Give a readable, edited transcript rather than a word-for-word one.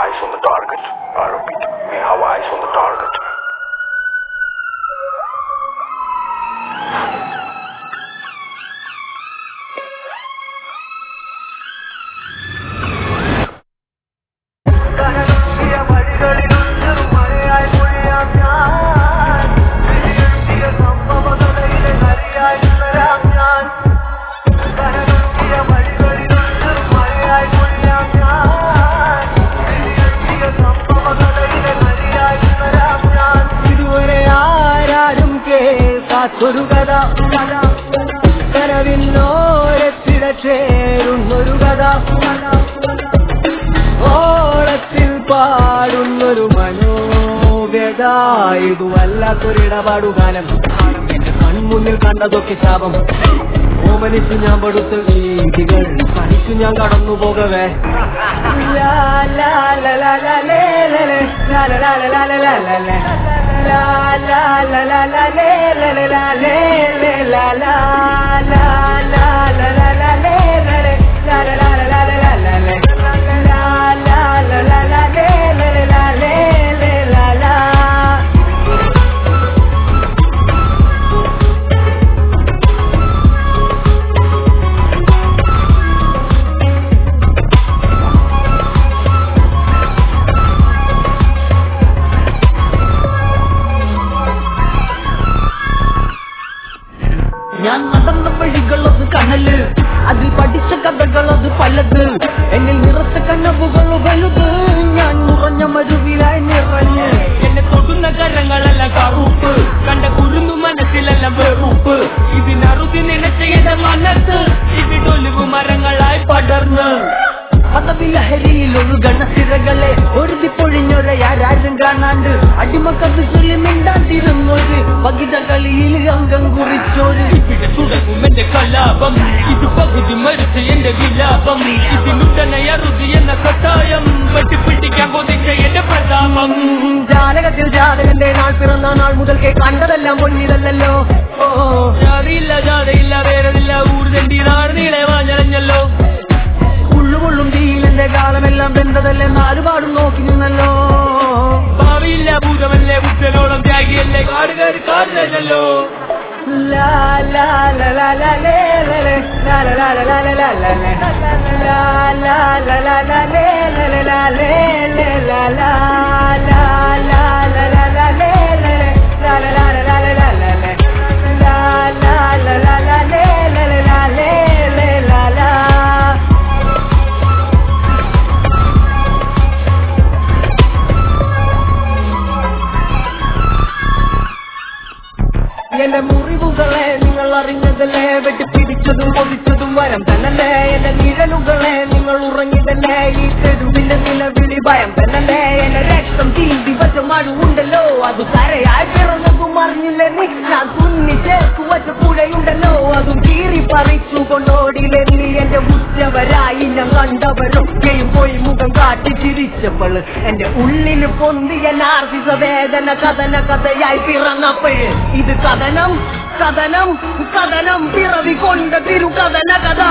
eyes on the target. I repeat, we have eyes on the target. ഒരു കഥ കനവിന്നോരത്തിട ചേരുന്നൊരു കഥ ഓളത്തിൽ പാടുന്നൊരു മനോവ്യത ഇതു വല്ലാത്തൊരിടപാടുകാലം എന്റെ കൺമുന്നിൽ കണ്ടതൊക്കെ ശാപം ഓമനിച്ചു ഞാൻ പടുത്ത വീതികൾ പഠിച്ചു ഞാൻ കടന്നു പോകവേ ഞാൻ നടന്ന വഴികളത് കനല് അതിൽ പഠിച്ച കഥകളത് പലത് എന്നിൽ നിറച്ച കനവുകൾ വലുത് ഞാൻ നിറഞ്ഞ മരുവിലായി നിറഞ്ഞ് എന്നെ തൊടുന്ന കരങ്ങളെല്ലാം കറുപ്പ് കണ്ട കുരുന്നു മനസ്സിലെല്ലാം വെറുപ്പ് ഇതിനറുതി നിലച്ചയുടെ മനസ്സ് ഇവിടൊലിവ് മരങ്ങളായി പടർന്ന് പദവിലഹരിയിൽ ഒഴുകണ സിരകളെ ഒരുതിപ്പൊഴിഞ്ഞൊരയാരും കാണാണ്ട് അടിമക്കത്ത് ചൊല്ലി മിണ്ടാതിരുന്നൊരു പകിത കളിയിൽ അംഗം കുറിച്ചോര് തുടങ്ങും എന്റെ കലാപം ഇത് പകുതി മരിച്ച എന്റെ വിലാപം ഇതിനുടനെ അറുതി എന്ന കട്ടായം വെട്ടിപ്പിടിക്കാൻ കൊതിച്ച എന്റെ പ്രതാപം ജാലകത്തിൽ ജാതകന്റെ നാൾ പിറന്ന നാൾ മുതൽക്കേ കണ്ടതെല്ലാം പൊന്നിതല്ലോ അറിയില്ല ജാതയില്ല വേറെതില്ല ഊർജന്റെ നാട് നീളെ വാഞ്ഞറിഞ്ഞല്ലോ ഉള്ളുകൊള്ളും തീയിലെന്റെ കാലമെല്ലാം വെന്തതല്ലേ നാലുപാടും നോക്കി നിന്നല്ലോ ഭാവിയില്ല ഭൂതമല്ലേ ഉച്ചലോളം ത്യാഗിയല്ലേ കാടുകാരി കാടില്ലല്ലോ എന്റെ മുറിവുകളെ നിങ്ങൾ അറിഞ്ഞതല്ലേ വെട്ടിപ്പിടിച്ചതും പൊതിച്ചതും വരം തന്നല്ലേ എന്റെ നിഴലുകളെ നിങ്ങൾ ഉറങ്ങിതല്ലേ ഈ തെരുവിന്റെ നിലവിളി ഭയം തന്നല്ലേ എന്റെ രക്തം തീണ്ടി വച്ച മഴുണ്ടല്ലോ അത് കരയായി പിറന്നതും അറിഞ്ഞില്ലേ നീ ഞാൻ തുന്നി ചേർക്കു വച്ച പുഴയുണ്ടല്ലോ അതും കീറി പറിച്ചു കൊണ്ടോടിയില്ലേ നീ എന്റെ ഉച്ചവരായി ഞാൻ കണ്ടവരൊക്കെയും പോയി മുഖം കാട്ടി ചിരിച്ചപ്പോൾ എന്റെ ഉള്ളിൽ പൊന്തിയ നാർസിക വേദന കഥന കഥയായി പിറന്നപ്പോൾ ഇത് കഥനം കഥനം കഥനം പിറവി കൊണ്ട തിരു കഥന കഥ